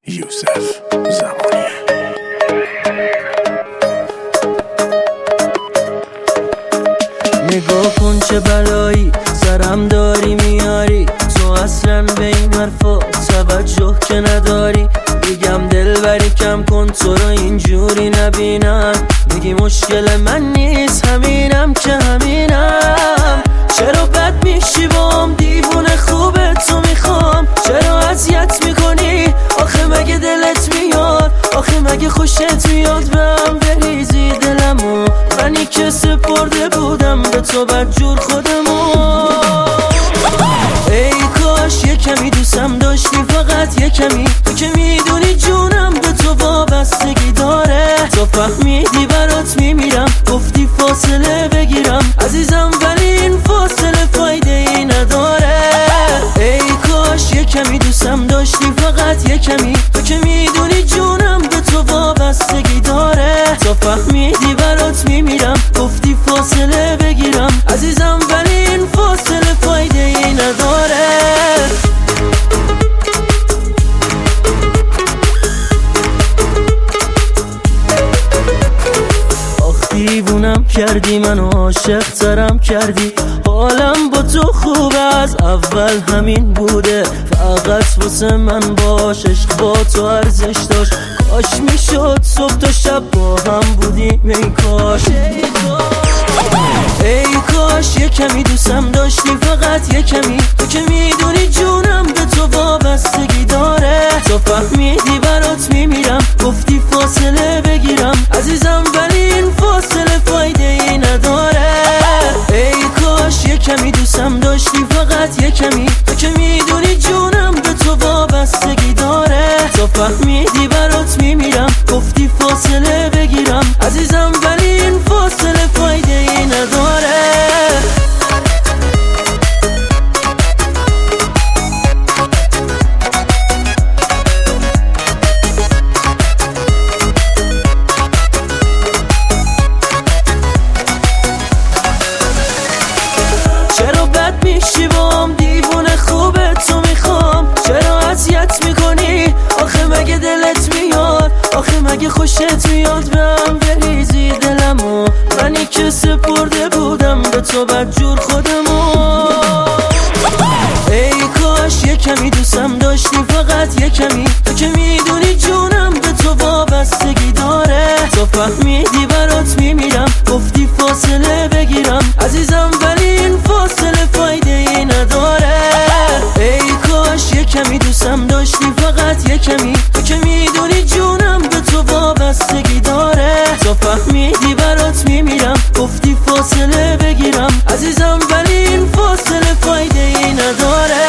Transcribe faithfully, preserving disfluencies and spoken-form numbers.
یوسف زمانی. نگاه کن چه بلایی سرم داری میاری، تو اصلا به این حرفا توجه که نداری. میگم دلبری کم کن تو رو اینجوری نبینم، میگی مشکل من نیست همینم که همینم. چرا بد میشی بام دیوونه خوبه تو میخوام، چرا اذیت میکنی آخه مگه دلت میاد، آخه مگه خوشت میاد بهم بریزی دلمو، منی که سپرده بودم به تو بدجور خودمو. ای کاش یه کمی دوستم داشتی، فقط یه کمی، تو که میدونی جونم به تو وابستگی داره. تو فهمیدی برات میمیرم، گفتی فاصله بگیرم عزیزم، ولی این فاصله فایده ای نداره. ای کاش یه کمی دوستم داشتی، فقط یه کمی، تو که میدونی جونم به تو وابستگی داره. تو فهمیدی برات میمیرم، گفتی فاصله بگیرم عزیزم، ولی این فاصله فایده ای نداره. دیوونم کردی منو، عاشق ترم کردی، حالم با تو خوب از اول همین بوده، فقط واسه من باش، عشق با تو ارزش داشت. کاش میشد صبح تا شب با هم بودیم، ای کاش ای کاش یه کمی دوستم داشتی، فقط یه کمی، تو که میدونی جونم به تو وابستگی داره. تو فهمیدی برات میمیرم، گفتی فاصله بگیرم عزیزم، ولی این فاصله فایده ای نداره. ای کاش یه کمی دوستم داشتی، فقط یه کمی، تو که میدونی جونم به تو وابستگی داره. تو فهمیدی برات میمیرم، گفتی فاصله بگیرم عزیزم، ولی این فاصله فایده ای نداره. چرا بد میشی بام دیوونه خوبه تو میخوام، چرا اذیت میکنی آخه مگه دلت میاد، آخه مگه خوشت میاد بهم بریزی دلمو، منی که سپرده بودم به تو بدجور خودمو. ای کاش یه کمی دوستم داشتی، فقط یه کمی، تو که میدونی جونم به تو وابستگی داره. تو فهمیدی برات میمیرم، گفتی فاصله بگیرم عزیزم، ولی این فاصله فایده ای نداره. ای کاش یه کمی دوستم داشتی، فقط یه کمی، تو که میدونی جونم به تو وابستگی داره. تو فهمیدی برات میمیرم، گفتی فاصله بگیرم عزیزم، ولی این فاصله فایده ای نداره.